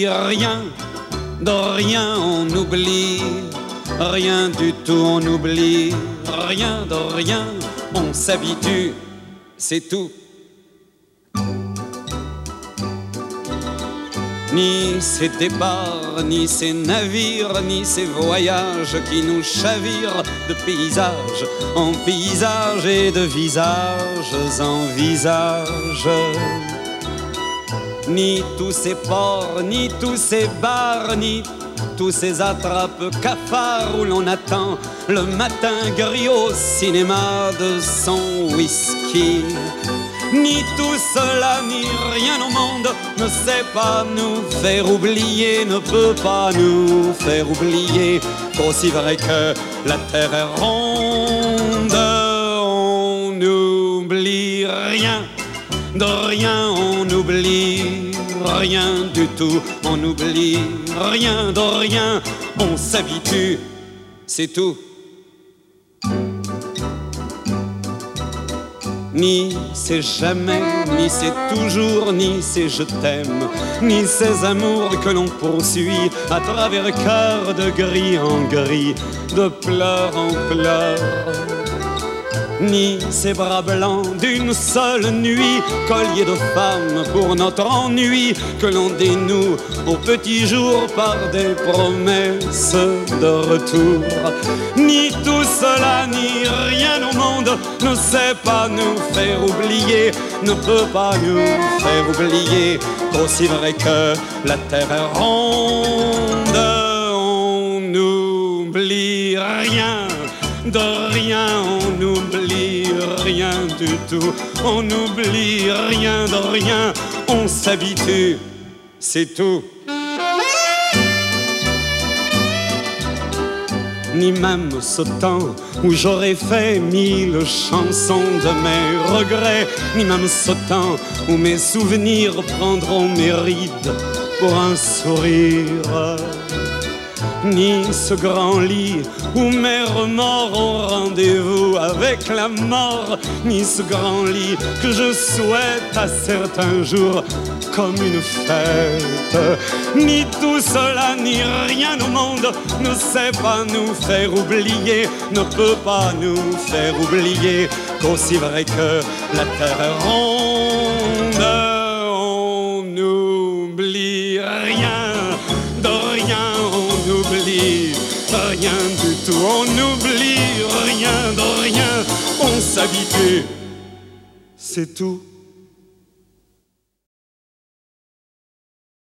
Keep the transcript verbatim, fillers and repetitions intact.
rien, de rien on oublie, rien du tout on oublie, rien de rien on s'habitue, c'est tout. Ni ces départs, ni ces navires, ni ces voyages qui nous chavirent de paysage en paysage et de visage en visage. Ni tous ces ports, ni tous ces bars, ni tous ces attrape-cafards où l'on attend le matin gris au cinéma de son whisky. Ni tout cela, ni rien au monde ne sait pas nous faire oublier, ne peut pas nous faire oublier qu'aussi vrai que la terre est ronde, on n'oublie rien, de rien on oublie, rien du tout on oublie, rien de rien on s'habitue, c'est tout. Ni c'est jamais, ni c'est toujours, ni c'est je t'aime, ni ces amours que l'on poursuit à travers cœur de gris en gris, de pleurs en pleurs. Ni ces bras blancs d'une seule nuit, collier de femmes pour notre ennui, que l'on dénoue au petit jour par des promesses de retour. Ni tout cela, ni rien au monde ne sait pas nous faire oublier, ne peut pas nous faire oublier qu'aussi vrai que la terre est ronde, on n'oublie rien. De rien, on n'oublie rien du tout, on n'oublie rien de rien, on s'habitue, c'est tout. Ni même ce temps où j'aurais fait mille chansons de mes regrets, ni même ce temps où mes souvenirs prendront mes rides pour un sourire. Ni ce grand lit où mes remords ont rendez-vous avec la mort, ni ce grand lit que je souhaite à certains jours comme une fête. Ni tout cela, ni rien au monde ne sait pas nous faire oublier, ne peut pas nous faire oublier qu'aussi vrai que la terre est ronde, on n'oublie rien, de rien on oublie, rien du tout on oublie, rien de rien on s'habitue, c'est tout.